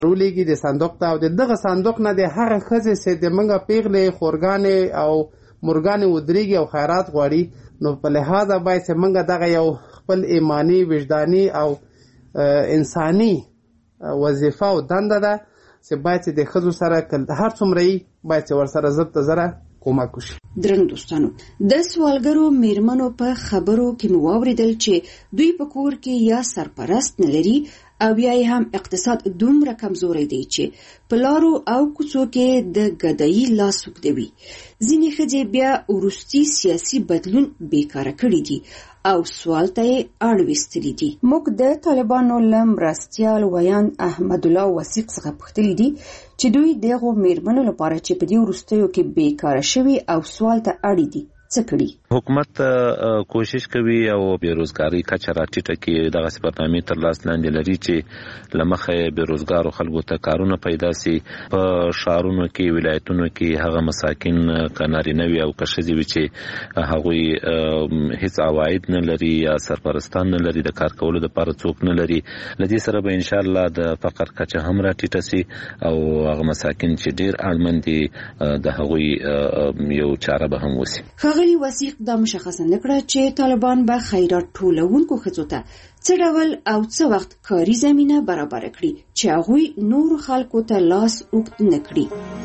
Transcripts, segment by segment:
رولیږي د صندوق ته، او د دغه صندوق نه د هغه ښځې چې د موږ پیغلې خورګانې او مرګانې ودرېږي او خیرات غواړي، نو په لحاظه باید چې موږ دغه یو خپل ایمانی وجداني او انساني وظیفه او دنده ده چې باید چې د ښځو سره هر څومره یي باید چې ورسره زر ته زره کومک وشي. درنو دوستانو، د سوالګرو میرمنو په خبرو کې مو واورېدل چې دوی په کور کې یا سرپرست نه لري او یا هم اقتصاد دومره کمزوری دی چې په لارو او کوڅو کې د ګدایي لاس اوږدوي. ځینې ښځې بیا وروستي سیاسي بدلون بیکاره کړي دي او سوال ته یې اړویستلي دي. موږ د طالبانو له مرستیال ویاند احمدالله وثیق څخه پوښتلي دي چې دوی دغو میرمنو لپاره چې په دې وروستیو کې بیکاره شوي او سوال ته اړ دي څه کړي. حکومت کوشش کوي او بیروزګاری کچه راټیټه کړي، دغه برنامې تر لاس لاندې لري چې لمخه بیروزګارو خلکو ته کارونه پیدا سي. په شهرونو کې ولایتونو کې هغه مساکین کنارینه وي او کښځي وي چې هغوی هیڅ عواید نه لري یا سرپرستان نه لري، د کار کولو لپاره څوک نه لري. لدې سره به ان شاء الله د فقر کچه هم راټیټه سي او هغه مساکین چې ډیر اړمن دي د هغوی یو چاره به هم وسی. ښاغلي وثیق دا مشخصه نکړه چې طالبان به خیرات ټولونکو ښځو ته څه ډول او څه وخت کاري زمینه برابر کړي چې هغوی نور خلکو ته لاس اوږد نه کړي.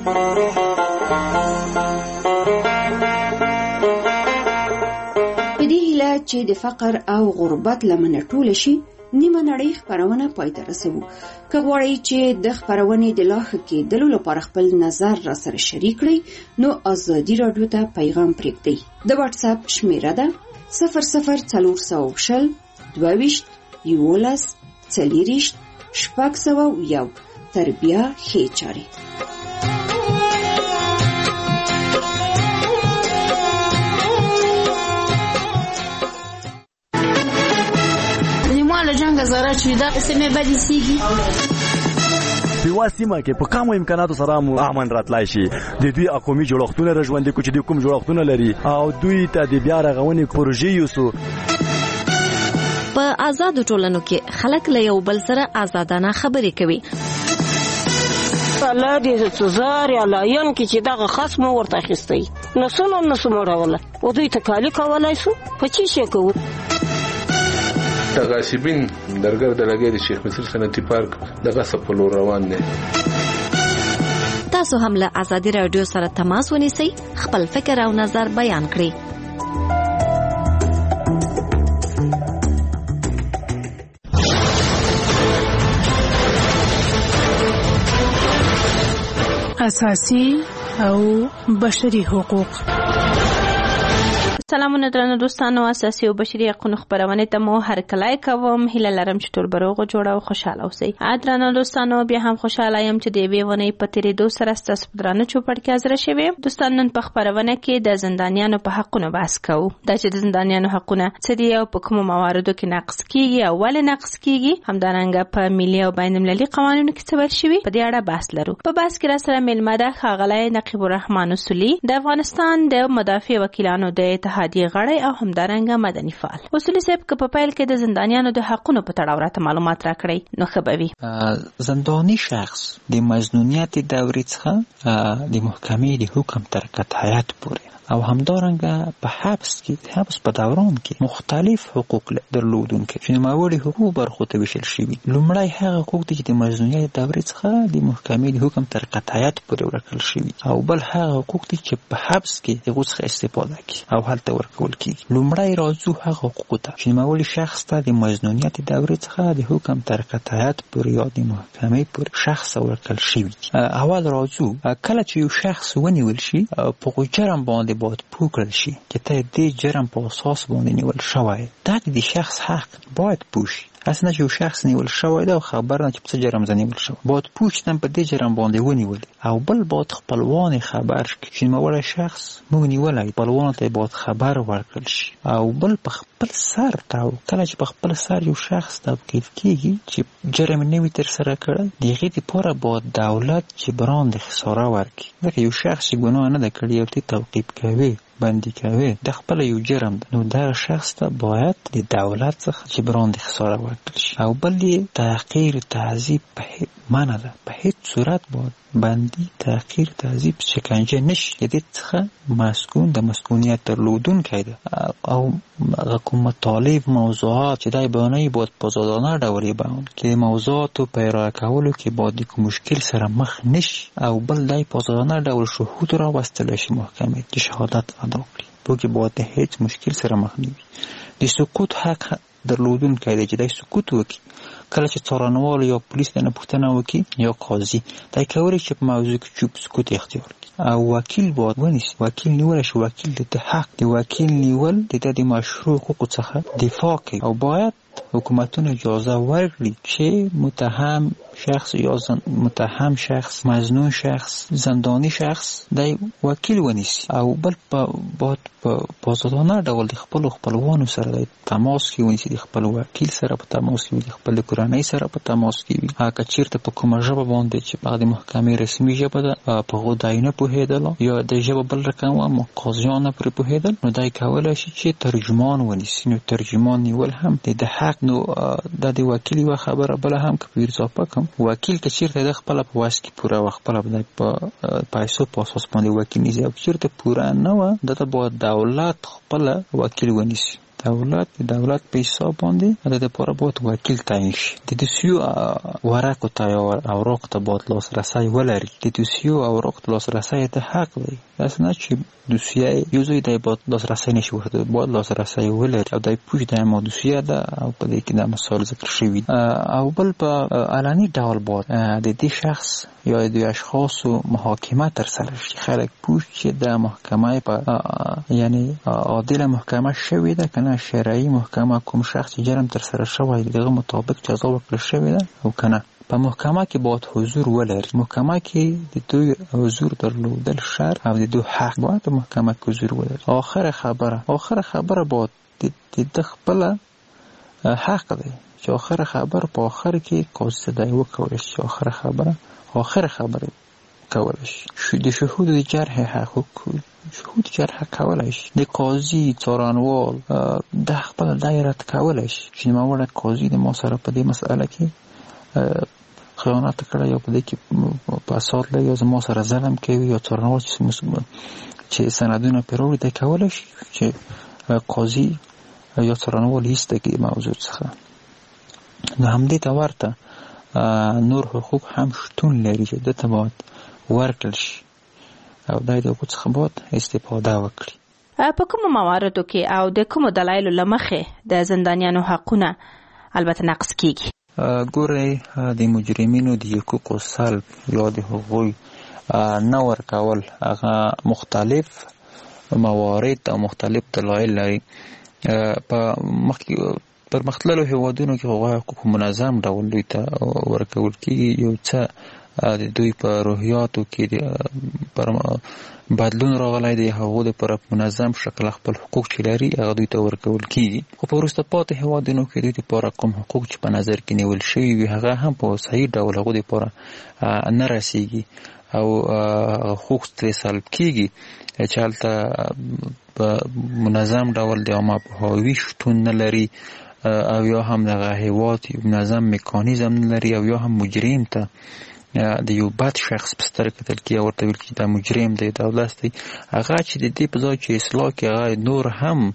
په دې هیله چې د فقر او غربت لمنه ټوله شي، نیمه نړۍ خپرونه پای ته رسوو. که غواړئ چې د خپرونې د لا ښه کېدلو لپاره خپل نظر را سره شریک کړئ، نو ازادي راډیو ته پیغام پرېږدئ. د واټس اپ شمیره ده 00420 22 11 40 601. تر بیا ښې چارې. زره چې دا سمې بدې سیږي په واسمه کې په کومو امکاناتو سره مو امن راتلای شي. د دوی قومي جوړښتونه رژوندې کوي چې د کوم جوړښتونه لري او دوی ته د بیا رغونې پروژې یوسو. په آزادو ټولنو کې خلک له یو بل سره آزادانه خبرې کوي. الله دې څزار یا لاین کې چې دغه خصم ورته اخیستی نسونه راوله او دوی ته کالی کولای شو په چی شي کوو. غاصبین درګر د لګي د شیخ مصر صنعتي پارک دغه سپلو روان دي. تاسو هم له ازادي رادیو سره تماس ونیسئ، خپل فکر او نظر بیان کړئ. اساسي او بشري حقوق. سلامونه درنو دوستانو، اساسي او بشري حقوقو خبرونه ته مو هر کله کوم. هیله لرم چې ټول بروغ جوړ او خوشاله اوسئ. درنو دوستانو، بیا هم خوشاله یم چې د دې ونې په تیرې دو سره ستاسو درانه چوپړ کې حاضر شوم. دوستانو، نن په خبرونه کې د زندانیانو په حقونو بحث کوو. دا چې د زندانیانو حقونه څه دي او په کومو مواردو کې نقض کیږي او ولې نقض کیږي، همدارنګه په ملي او بین المللي قوانینو کې څه ویل شوي، په دې اړه بحث لرو. په بحث کې را سره مېلمه ده ښاغلی نقیب الرحمن اصولي، د افغانستان د مدافع وکیلانو د اتحادیې غړی او همدارنګه مدني فعال. اصولي صاحب، که په پیل کې د زندانیانو د حقونو په تړاو راته معلومات راکړئ نو ښه به وي. زنداني شخص د مظنونیت دورې څخه د محکمې د حکم تر قطعیت پورې او همدارنګه په حبس په دوران کې مختلف حقوق درلودونکي چې نوموړي حقوق برخو ته ویشل شوي. لومړی هغه حقوق دي چې د مظنونیت دورې څخه د محکمې د حکم تر قطعیت پورې ورکړل شوي، او بل هغه حقوق دي چې په حبس کې هغو څخه استفاده کوي او هلته ورکول کیږي. لومړی راځو هغه حقوقو ته چې نوموړي شخص ته د مظنونیت دورې څخه د حکم تر قطعیت پورې یا د محکمې پورې شخص ورکړل شوي. اول راځو کله چې یو شخص ونیول شي په جرم باندې باید پوه کړل شي چې ته دې جرم په اساس باندې نیول شوی. دا د شخص حق باید پوه شي. اصلا چې یو شخص نیول شوی دی او خبر نه چې په څه جرم نیول شوی، باید پوه شي په دې جرم باندې ونیول، او بل باید خپلوان خبر شي چې نوموړی شخص موږ نیولی، خپلوانو ته باید خبر ورکړل شي. او بل په خپل سر کله چې په خپل سر یو شخص توقیف کیږي چې جرم نوي ترسره کړی، د هغې دپاره باید دولت جبران د خساره ورکړي. ځکه یو شخص چې ګناه نه ده کړې او ته توقیف کوي بندي کوي د خپل یو جرم ده، نو دا شخص ته باید د دولت څخه جبران د خساره ورکړل شي. او بل تحقیر تعذیب په معنا ده، په هیڅ صورت باید بندي تحقیر تعذیب شکنجه نشي. د دې څخه مسکون د مسکونیت درلودونکی ده او کوم مطالب موضوعات چې دای بیانوي باید په آزادانه ډول بیان کړي. موضوعاتو په ارائه کولو کې باید کوم مشکل سره مخ نشي او بل دای په آزادانه ډول شهود راوستل شي محکمې چې شهادت ادا کړي، په کې باید هیڅ مشکل سره مخ نه وي. د سکوت حق درلودونکی دی چې دای سکوت وکړي. کله چې څارنوال یا پولیس نه پوښتنه وکړي یا قاضي دای کولی چې په موضوع کې چوپ سکوت اختیار کړي او وکیل باید ونیسي. وکیل نیول شي، وکیل د حق د وکیل نیول د مشروع حقوقو څخه دفاع کوي او باید حکومتونه اجازه ورکړي چې متهم شخص یا متهم شخص، مظنون شخص، زندانی شخص د وکیل ونیسي او بل باید په آزادانه ډول د خپل خپلوانو سره د تماس کې ونیسي، د خپل وکیل سره په تماس کې وي، د خپل کورنۍ سره په تماس کې وي. هغه چیرته په کومه ژبه باندې چې په د محکمې رسمي ژبه ده په هغو دای نه پوهېدل یا د ژبه بل رقم و قاضیان نه پرې پوهېدل، نو دای کولی شي چې ترجمان ونیسي. نو ترجمان نیول هم د حق. نو د وکیل یوه خبره بله هم که په اضافه کوم، وکیل که چیرته د خپله په وس کې پوره و، خپله به په پیسو په اساس باندې وکیل نیسي او چیرته پوره نه وه دته باید دولت خپله وکیل ونیسي. دولت په حساب باندې د دپاره باید وکیل تعیین شي. د دوسیو ورقو ته یا اوراقو ته باید لاسرسی ولري. د دوسیو اوراقو ته لاسرسی ته حق دی، داسې نه چې دوسیه یو ځای دی باید لاسرسی نشي ورته، باید لاسرسی ولري او دی پوه دی ما دوسیه ده او په دې کې دا مسایل ذکر شوي. او بل په علني ډول باید د دې شخص یا د اشخاصو محاکمه ترسره شي. خلک پوه چې د محکمه په یعنی عادل محکمه شوې ده که نه، شرعي محکمه کوم شخص جرم ترسره شوی دغه مطابق جزا ورکړل شوې ده او که نه. په محکمه کې باید حضور ولري. محکمه کې د دوی حضور درلودل شرط او د دوی حق باید په محکمه کې حضور ولري. آخر خبره باید د خپله حق دی چې آخر خبره په آخر کې قاضي صدای وکولی شي. آخر خبره کولی شي. د شهود د جرح حقوق شهود جرح کولی شي. د قاضي څارنوال د خپله دایرت کولی شي چې نوموړی قاضي د ما سره په دې مسئله کې خیانت کړی یا په دې کې فساد لري یا زما سره ظلم کوي یا څارنوال چې سندونه پرې راوړي دی کولی شي چې قاضي یا څارنوال ایسته کړي موضوع څخه. نو همدې ته ورته نور حقوق هم شتون لري چې دته باید ورکړل شي او دای د حقوق څخه باید استفاده وکړي. په کومو مواردو کې او د کومو دلایلو له مخې د زندانیانو حقونه البته نقض کیږي؟ ګورئ، د مجرمینو د حقوقو سلب یا د هغوی نه ورکول هغه مختلف موارد او مختلف دلایل لري. پر مختلفو هیوادونو کې هغه حقوق منظم ډول دوی ته ورکول کیږي. یو څه د دوی په روحیاتو کې پر بدلون راغلی دی، هغو د پر منظم شکل خپل حقوق چې لري هغه دوی ته ورکول کیږي. خو په وروسته پاتې هیوادونو کې دوی دپاره کوم حقوق چې په نظر کې نیول شوي وي هغه هم په صحیح ډول هغو دپاره نه رسیږي او حقوق ترې سلب کیږي چې هلته په منظم ډول د عامه پوهاوي شتون نه لري او یا هم دغه هیواد یو منظم میکانیزم نه لري او یا هم مجرم ته د یو بد شخص په سترګه کتل کیږي او ورته ویل کیږي دا مجرم دی، دولت دی. هغه چې د دې په ځای چې اصلاح کړي هغه نور هم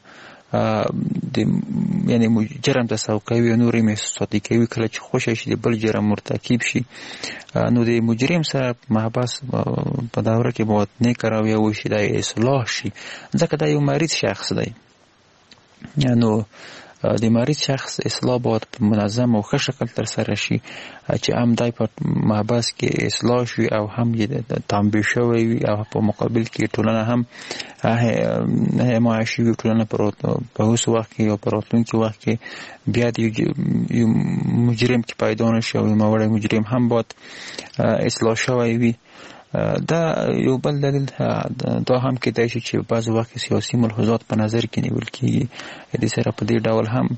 یعنی جرم تسوق کوي او نور یې محسوساتي کوي. کله چې خوښه شي د بل جرم مرتکب شي نو د مجرم سره محبس په دوره کې باید نیک رویه وشي، دا اصلاح شي ځکه دا یو مریض شخص دی. نو د مریض شخص اصلاح باید په منظم او ښه شکل ترسره شي چې هم دای په محبس کې اصلاح شي او هم یې تنبیه شوی وي او په مقابل کې ټولنه هم حمایه شوي. ټولنه په اوس وخت کې یا په راتلونکي وخت کې بیا د یو مجرم کې پیدا نه شي او یو موړی مجرم هم باید اصلاح شوی وي. دا یو بل دلیل دا هم کېدای شي چې بعض وخت سیاسي ملحوظات په نظر کې نیول کېږي، د سره په دې ډول هم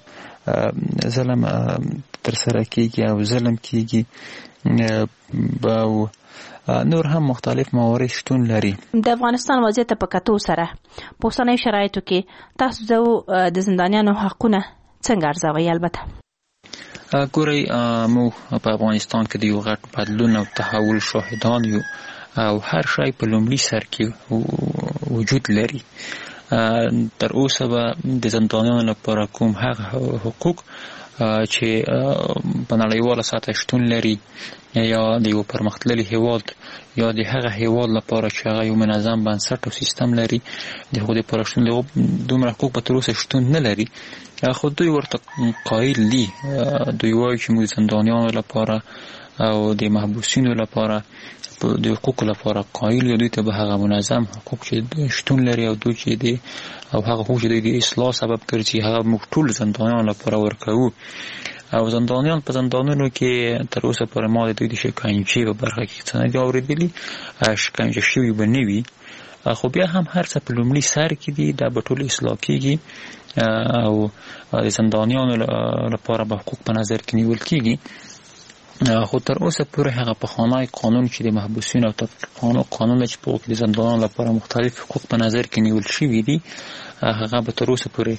ظلم ترسره کېږي او ظلم کېږي. نور هم مختلف موارد شتون لري. د افغانستان وضعیت په کتو سره په اوسنۍ شرایطو کې تاسو د زندانیانو حقونه څنګه ارزوئ؟ البته ګورئ مو په افغانستان کې د یو غټ بدلون او تحول شاهدان یو او هر شی په لومړي سر کې وجود لري. تر اوسه به د زندانیانو لپاره کوم هغه حقوق چې په نړیواله سطح شتون لري یا د یو پرمختللي هیواد یا د هغه هیواد لپاره چې هغه یو منظم بنسټ او سیستم لري د هغو دپاره شتون لري دومره حقوق به تر اوسه شتون نه لري. خو دوی ورته قایل دي. دوی وایي چې موږ د زندانیانو لپاره او د محبوسینو لپاره د حقوقو لپاره قایل یو، دوی ته به هغه منظم حقوق چې شتون لري او دوی چې دی او هغه حقوق چې دوی د اصلاح سبب ګرځي هغه موږ ټول زندانیانو لپاره ورکوو. او زندانیان په زندانونو کې تر اوسه پورې ما د دوی د شکنجې په برخه کې څه نه دي اورېدلي، شکنجه شوي به نه وي. خو بیا هم هر څه په لومړي سر کې دي، دا به ټول اصلاح کېږي او د زندانیانو لپاره به حقوق په نظر کې نیول کېږي. خو تر اوسه پورې هغه پخوانی قانون چې د محبوسینو او قانون چې په کې د زندانیانو لپاره مختلف حقوق په نظر کې نیول شوي دي هغه به تر اوسه پورې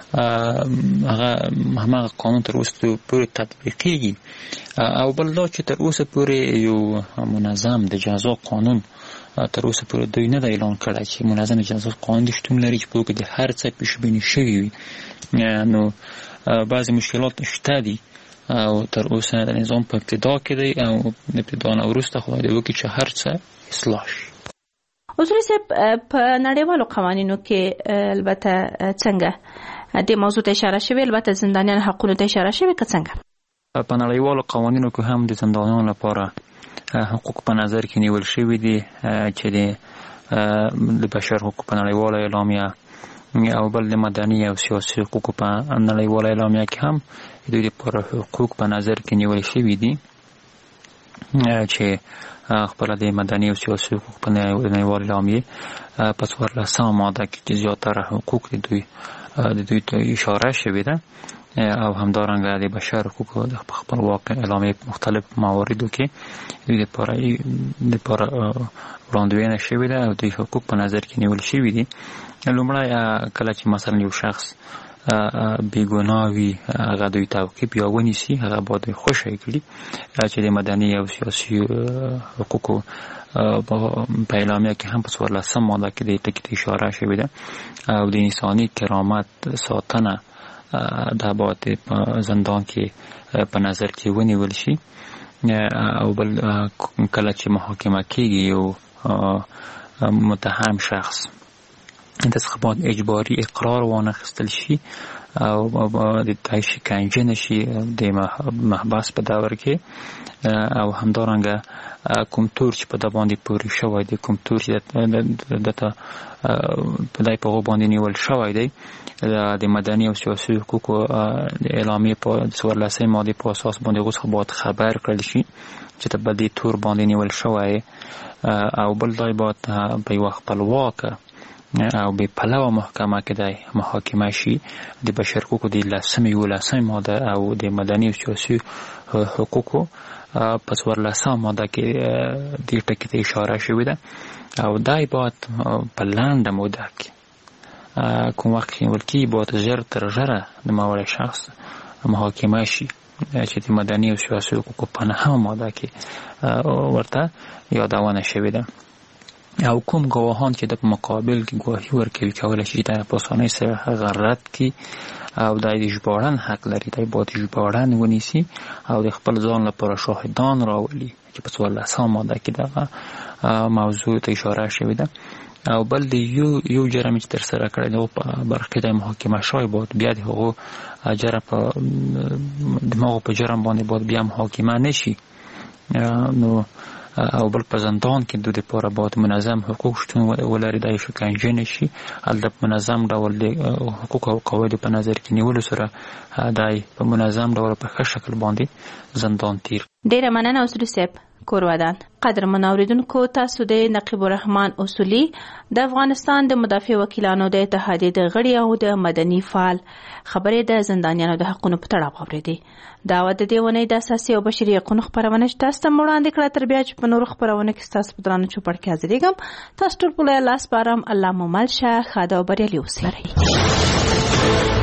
هغه قانون تر اوسه پورې تطبیقېږي. او بل دا چې تر اوسه پورې یو منظم د جزا قانون تر اوسه پورې دوی نه د اعلان کړی چې منظم جزا قانون د شتون لري چې په کې د هر څه پیشبیني شوي وي. نو بعضې مشکلات شته دي او تر اوسه د نظام په ابتدا کې دی او ابتدا نه وروسته خدای دې وکړي چې هر څه اصلاح شي. اصولي صاحب په نړیوالو قوانینو کې البته څنګه د موضوع ته اشاره شوې، البته زندانیان حقونو ته اشاره شوې که څنګه؟ په نړیوالو قوانینو کې هم د زندانیانو لپاره حقوق په نظر کې نیول شوي دي چې د بشر حقوق په نړیواله اعلامیه او بل د مدني او سیاسي حقوقو په نړیواله اعلامیه کې هم دوی لپاره حقوق په نظر کې نیول شوي دي چې خپله د مدني او سیاسي حقوق په نړیواله اعلامیه په 14 ماده کې چې زیاتره حقوق د دوی ته اشاره شوې ده او همدارنګه د بشر حقوقو د خپلواک اعلامیې مختلف مواردو کې دوی لپاره وړاندوینه شوې ده او دوی حقوق په نظر کې نیول شوي دي. لومړی کله چې مثلا یو شخص بیګناه وي هغه دوی تعقیب یا ونیسي هغه باید دوی خوشی کړي چې د مدني او سیاسي حقوقو په اعلامیه کې هم په 14 ماده کې د ټکي ته اشاره شوې ده او د انساني کرامت ساتنه دا باید په زندان کې په نظر کې ونیول شي. او بل کله چې محاکمه کېږي یو متهم شخص د څخه باید اجباري اقرار وانخیستل شي او د دای شکنجه نشي د محبس په دور کې او همدارنګه کوم تور چې په د باندې پورې شوی دی کوم تور چې دته په دای په باندې نیول شوی دی د مدني او سیاسي حقوقو د اعلامیې په 14 ماده په اساس باندې اوس باید خبر کړل شي چې په دې تور باندې نیول شوی او بل دای باید په یو خپلواکه او به پلوه محکمه کې دی محاکمه شي د بشر حقوقو د 11 ماده او د مدني او سیاسي حقوقو په 14 ماده کې د ټکي ته اشاره شوې ده او دای باید په لنډه موده کې کوم وخت کې ولکې باید ژر تر ژره د ماوړ شخص محاکمه شي چې د مدني او سیاسي حقوقو په 9 ماده کې ورته یادونه شوې ده او کوم گواهان چې د مقابل کې گواهی ورکوي کولای شي د په اسانۍ سره هغه رد کړي او د ژباړن حق لري د باید ژباړن ونیسي او د خپل ځان لپاره شاهدان راولي چې په 14 ماده کې دغه موضوع ته اشاره شوې ده او بل د یو جرم چې تر سره کړی دی په برخه د محاکمه شوی باید بیا د هغو جرم په دماغ په جرم باندې باید بیا محاکمه نشي نو او بل په زندان کې دوی لپاره باید منظم حقوق شتون ولري د شکنجه نشي هلته منظم ډول د حقوق او قواعد په نظر کې نیولو سره دای په منظم ډول په ښه شکل باندې زندان تیر. ډیره مننه اصولي صاحب کورودان. قدرمن اوریدونکو، تاسو د نقیب الرحمن اصولي د افغانستان د مدافع وکیلانو د اتحادیې د غړي او د مدني فعال خبرې د زندانیانو د حقونو په تړاو اورېدې. دا د دې ونې د اساسي او بشري حقوقو خبرونه چې تاسو ته وړاندې کړه، تر بیا چې په نورو خبرونه کې تاسو په درانه چوپړ کې حاضرېږم. تاسو ټول په لاس بارم الله مو مل شه، خاده او بریالي اوسئ.